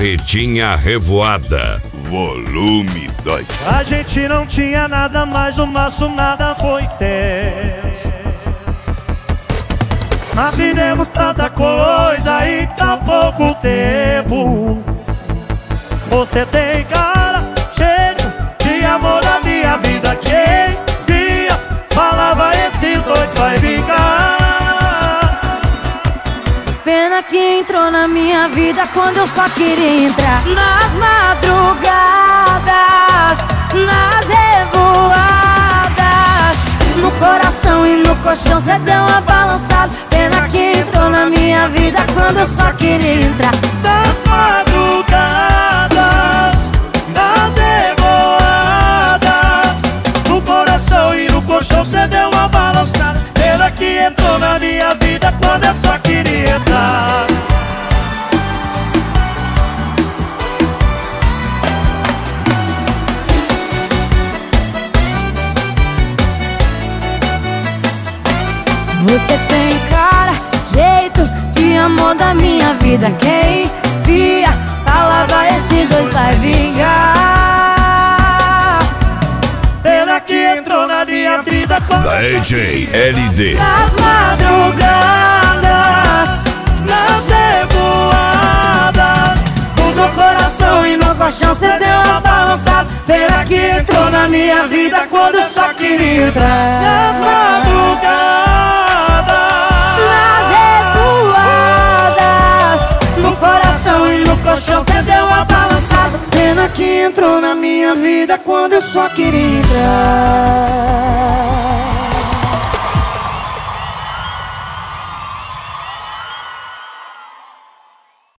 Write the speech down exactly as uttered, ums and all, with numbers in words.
Carretinha Revoada, volume dois. A gente não tinha nada, mas o nosso nada foi tenso. Nós vivemos tanta coisa em tão pouco tempo. Você tem cara, cheio de amor da minha vida. Quem via, falava esses dois vai vingar. Pena que entrou na minha vida quando eu só queria entrar. Nas madrugadas, nas revoadas, no coração e no colchão cê deu uma balançada. Pena que entrou na minha vida quando eu só queria entrar. Nas madrugadas, nas revoadas, no coração e no colchão cê deu uma balançada. Pena que entrou na minha vida quando eu só queria entrar. Você tem cara, jeito de amor da minha vida. Quem via, falava esses dois vai vingar. Pena que entrou na minha vida quando D J L D. Nas madrugadas, nas revoadas, no meu coração e no colchão cê deu uma balançada. Pena que entrou na minha vida quando eu só queria entrar. nas madrugadas, Nas revoadas, no coração e no colchão cê deu uma balançada. Pena que entrou na minha vida quando eu só queria entrar.